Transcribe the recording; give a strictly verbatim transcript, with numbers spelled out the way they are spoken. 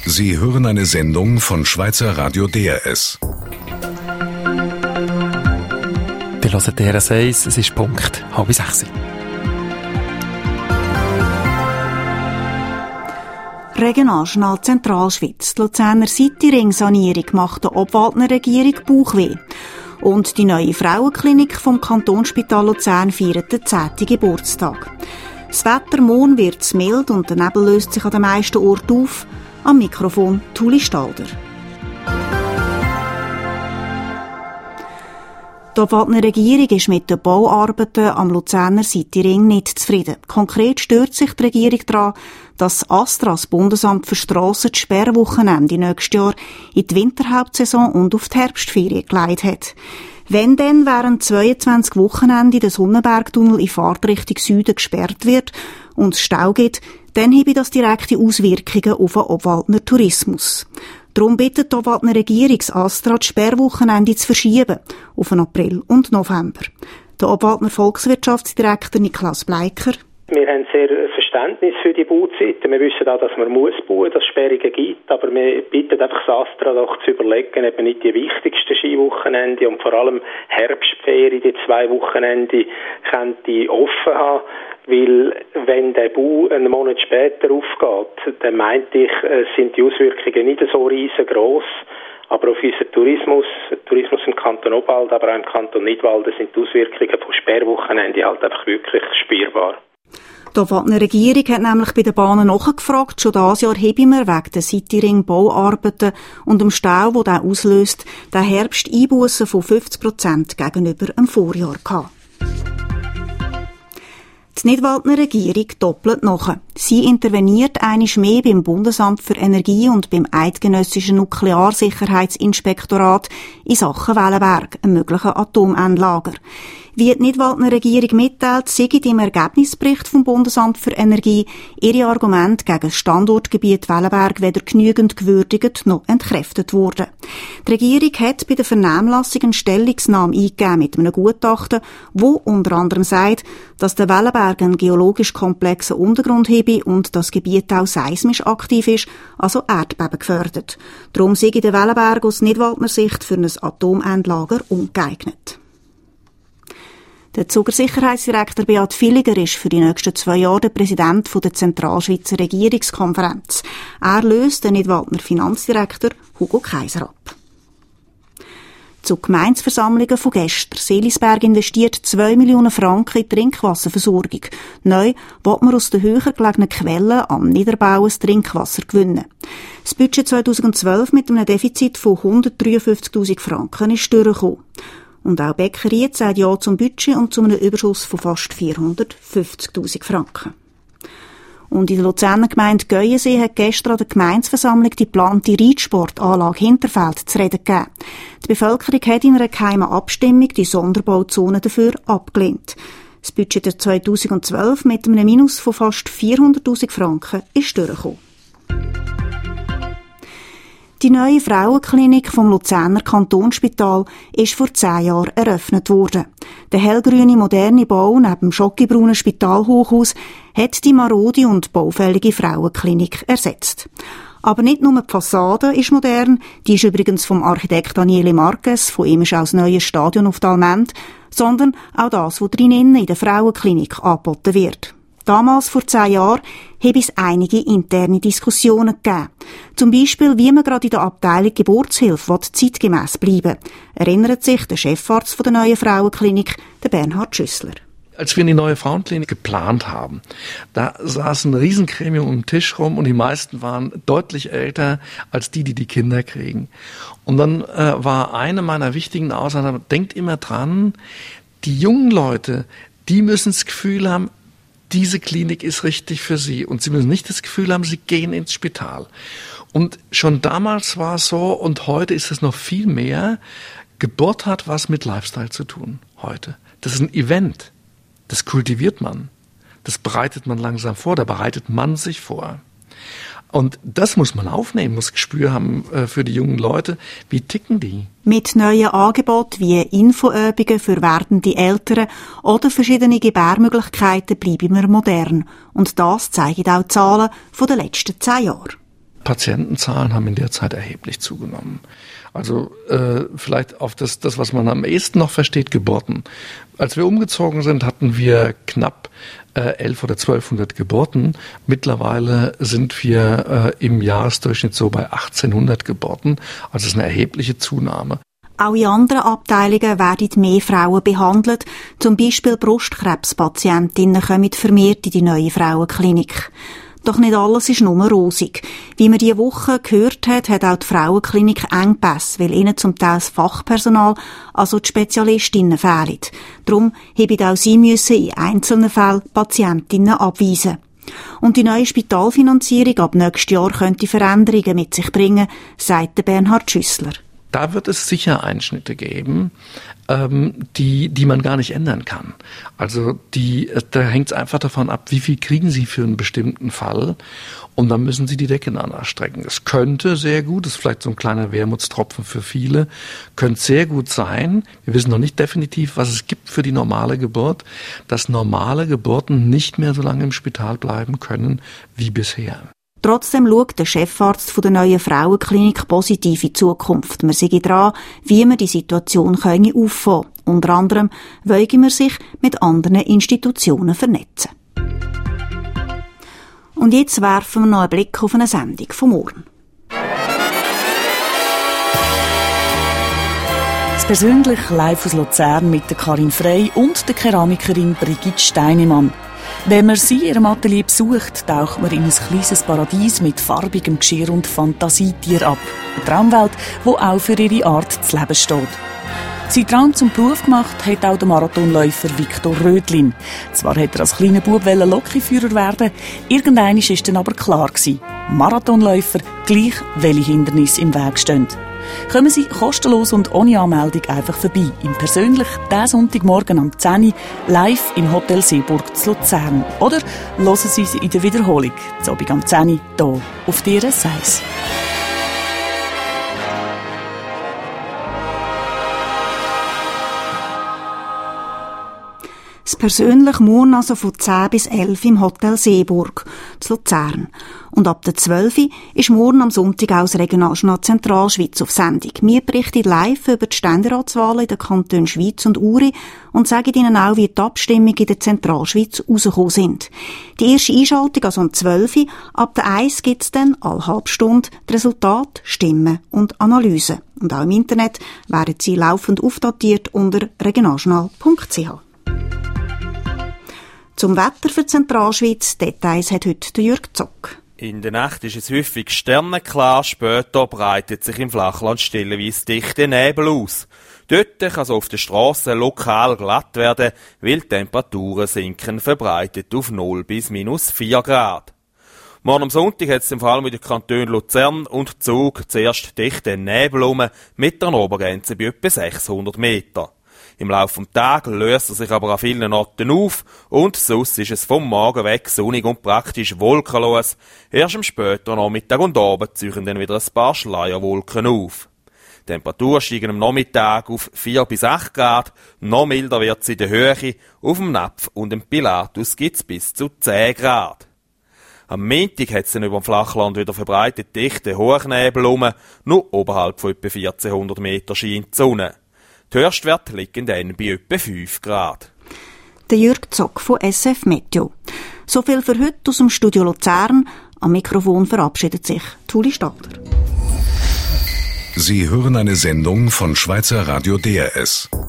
Sie hören eine Sendung von Schweizer Radio D R S. Wir hören D R S eins, es ist Punkt halb sechs. Regionaljournal Zentralschweiz. Die Luzerner Cityring-Sanierung macht der Obwaldner Regierung Bauchweh. Und die neue Frauenklinik vom Kantonsspital Luzern feiert den zehnten Geburtstag. Das Wetter morgen wird mild und der Nebel löst sich an den meisten Orten auf. Am Mikrofon Tuli Stalder. Die Obwaldner Regierung ist mit den Bauarbeiten am Luzerner Cityring nicht zufrieden. Konkret stört sich die Regierung daran, dass ASTRA, das Bundesamt für Strassen, die Sperrwochenende nächstes Jahr in die Winterhauptsaison und auf die Herbstferien gelegt hat. Wenn dann während zweiundzwanzig Wochenende der Sonnenbergtunnel in Fahrtrichtung Süden gesperrt wird und es Stau gibt, dann habe das direkte Auswirkungen auf den Obwaldner Tourismus. Darum bittet die Obwaldner Regierung das ASTRA, die Sperrwochenende zu verschieben auf den April und November. Der Obwaldner Volkswirtschaftsdirektor Niklas Bleiker: Wir haben sehr Verständnis für die Bauzeiten. Wir wissen auch, dass man muss bauen, dass es Sperrungen gibt. Aber wir bitten einfach das ASTRA doch zu überlegen, ob man nicht die wichtigsten Skiwochenende und vor allem Herbstferien, die zwei Wochenende, könnte offen haben. Weil, wenn der Bau einen Monat später aufgeht, dann meinte ich, sind die Auswirkungen nicht so riesengroß. Aber auf unseren Tourismus, Tourismus im Kanton Obwalden, aber auch im Kanton Nidwalden, sind die Auswirkungen von Sperrwochenende halt einfach wirklich spürbar. Die Obwaldner Regierung hat nämlich bei den Bahnen nachgefragt. Schon dieses Jahr haben wir wegen der Cityring-Bauarbeiten und dem Stau, den der auslöst, den Herbst Einbussen von fünfzig Prozent gegenüber dem Vorjahr gehabt. Die Nidwaldner Regierung doppelt nach. Sie interveniert einmal mehr beim Bundesamt für Energie und beim Eidgenössischen Nuklearsicherheitsinspektorat in Sachen Wellenberg, einem möglichen Atomendlager. Wie die Nidwaldner Regierung mitteilt, sei im Ergebnisbericht vom Bundesamt für Energie ihre Argumente gegen das Standortgebiet Wellenberg weder genügend gewürdigt noch entkräftet worden. Die Regierung hat bei der Vernehmlassung eine Stellungnahme eingegeben mit einem Gutachten, wo unter anderem sagt, dass der Wellenberg einen geologisch komplexen Untergrund habe und das Gebiet auch seismisch aktiv ist, also Erdbeben gefährdet. Darum sei der Wellenberg aus Nidwaldner Sicht für ein Atomendlager ungeeignet. Der Zugersicherheitsdirektor Beat Villiger ist für die nächsten zwei Jahre der Präsident der Zentralschweizer Regierungskonferenz. Er löst den Nidwaldner Finanzdirektor Hugo Kaiser ab. Zu Gemeindeversammlungen von gestern. Seelisberg investiert zwei Millionen Franken in die Trinkwasserversorgung. Neu will man aus den höher gelegenen Quellen am Niederbau das Trinkwasser gewinnen. Das Budget zweitausendzwölf mit einem Defizit von hundertdreiundfünfzigtausend Franken ist durchgekommen. Und auch Bäckerried sagt ja zum Budget und zu einem Überschuss von fast vierhundertfünfzigtausend Franken. Und in der Luzerner Gemeinde Göyensee hat gestern an der Gemeindeversammlung die geplante Reitsportanlage Hinterfeld zu reden gegeben. Die Bevölkerung hat in einer geheimen Abstimmung die Sonderbauzone dafür abgelehnt. Das Budget zweitausendzwölf mit einem Minus von fast vierhunderttausend Franken ist durchgekommen. Die neue Frauenklinik vom Luzerner Kantonsspital ist vor zehn Jahren eröffnet worden. Der hellgrüne moderne Bau neben dem schokibraunen Spitalhochhaus hat die marode und baufällige Frauenklinik ersetzt. Aber nicht nur die Fassade ist modern, die ist übrigens vom Architekt Daniele Marquez, von ihm ist auch das neue Stadion auf der Almend, sondern auch das, was drinnen in der Frauenklinik angeboten wird. Damals, vor zehn Jahren, habe es einige interne Diskussionen gegeben. Zum Beispiel, wie man gerade in der Abteilung Geburtshilfe zeitgemäss bleiben will, erinnert sich der Chefarzt der neuen Frauenklinik, der Bernhard Schüssler. Als wir die neue Frauenklinik geplant haben, da saß ein Riesengremium um den Tisch rum und die meisten waren deutlich älter als die, die die Kinder kriegen. Und dann äh, war eine meiner wichtigen Aussagen, denkt immer dran, die jungen Leute, die müssen das Gefühl haben, diese Klinik ist richtig für sie und sie müssen nicht das Gefühl haben, sie gehen ins Spital. Und schon damals war es so und heute ist es noch viel mehr, Geburt hat was mit Lifestyle zu tun heute. Das ist ein Event, das kultiviert man, das bereitet man langsam vor, da bereitet man sich vor. Und das muss man aufnehmen, muss Gespür haben äh, für die jungen Leute. Wie ticken die? Mit neuen Angeboten wie Infoübungen für werdende Eltern oder verschiedene Gebärmöglichkeiten bleiben wir modern. Und das zeigen auch die Zahlen von den letzten zehn Jahren. Patientenzahlen haben in der Zeit erheblich zugenommen. Also äh, vielleicht auf das, das, was man am ehesten noch versteht, Geburten. Als wir umgezogen sind, hatten wir knapp äh, elf oder zwölfhundert Geburten. Mittlerweile sind wir äh, im Jahresdurchschnitt so bei achtzehnhundert Geburten. Also es ist eine erhebliche Zunahme. Auch in anderen Abteilungen werden mehr Frauen behandelt. Zum Beispiel Brustkrebspatientinnen kommen vermehrt in die neue Frauenklinik. Doch nicht alles ist nur rosig. Wie man diese Woche gehört hat, hat auch die Frauenklinik Engpässe, weil ihnen zum Teil das Fachpersonal, also die Spezialistinnen, fehlen. Darum haben auch sie müssen in einzelnen Fällen Patientinnen abweisen. Und die neue Spitalfinanzierung ab nächstes Jahr könnte Veränderungen mit sich bringen, sagt Bernhard Schüssler. Da wird es sicher Einschnitte geben, ähm, die, die man gar nicht ändern kann. Also die, da hängt es einfach davon ab, wie viel kriegen Sie für einen bestimmten Fall, und dann müssen Sie die Decke danach strecken. Es könnte sehr gut, das ist vielleicht so ein kleiner Wermutstropfen für viele, könnte sehr gut sein, wir wissen noch nicht definitiv, was es gibt für die normale Geburt, dass normale Geburten nicht mehr so lange im Spital bleiben können wie bisher. Trotzdem schaut der Chefarzt der neuen Frauenklinik positiv in die Zukunft. Wir sind dran, wie wir die Situation auffangen können. Unter anderem wollen wir sich mit anderen Institutionen vernetzen. Und jetzt werfen wir noch einen Blick auf eine Sendung von morgen. Das persönlich live aus Luzern mit der Karin Frey und der Keramikerin Brigitte Steinemann. Wenn man sie in ihrem Atelier besucht, taucht man in ein kleines Paradies mit farbigem Geschirr und Fantasietier ab. Eine Traumwelt, die auch für ihre Art zu leben steht. Sein Traum zum Beruf gemacht hat auch der Marathonläufer Viktor Rödlin. Zwar hätte er als kleiner Bub Lokführer werden, irgendwann war dann aber klar gewesen, Marathonläufer, gleich welche Hindernisse im Weg stehen. Kommen Sie kostenlos und ohne Anmeldung einfach vorbei. Im persönlich diesen Sonntagmorgen am zehn Uhr live im Hotel Seeburg zu Luzern. Oder hören Sie sie in der Wiederholung, zu Abend am zehn Uhr hier auf D R S eins. Das persönliche morgen also von zehn bis elf im Hotel Seeburg zu Luzern. Und ab der zwölf ist morgen am Sonntag auch das Regionaljournal Zentralschweiz auf Sendung. Wir berichten live über die Ständeratswahlen in den Kantonen Schwyz und Uri und sagen Ihnen auch, wie die Abstimmungen in der Zentralschweiz rausgekommen sind. Die erste Einschaltung also um zwölf Uhr. Ab der eins gibt es dann alle halbe Stunde die Resultate, Stimmen und Analysen. Und auch im Internet werden sie laufend aufdatiert unter regionaljournal punkt c h. Zum Wetter für die Zentralschweiz, Details hat heute Jürg Zock. In der Nacht ist es häufig sternenklar, später breitet sich im Flachland stellenweise dichter Nebel aus. Dort kann es auf den Strassen lokal glatt werden, weil die Temperaturen sinken, verbreitet auf null bis minus vier Grad. Morgen am Sonntag hat es im Fall mit den Kantonen Luzern und Zug zuerst dichten Nebel um, mit einer Obergrenze bei etwa sechshundert Meter. Im Laufe des Tages löst er sich aber an vielen Orten auf und sonst ist es vom Morgen weg sonnig und praktisch wolkenlos. Erst am späten Nachmittag und Abend ziehen dann wieder ein paar Schleierwolken auf. Die Temperaturen steigen am Nachmittag auf vier bis acht Grad, noch milder wird es in der Höhe, auf dem Napf und dem Pilatus gibt es bis zu zehn Grad. Am Montag hat es dann über dem Flachland wieder verbreitet dichte Hochnebel um, nur oberhalb von etwa vierzehnhundert Meter scheint die Sonne. Die Höchstwerte liegen dann bei etwa fünf Grad. Der Jürg Zock von S F Meteo. So viel für heute aus dem Studio Luzern. Am Mikrofon verabschiedet sich Tuli Stadler. Sie hören eine Sendung von Schweizer Radio D R S.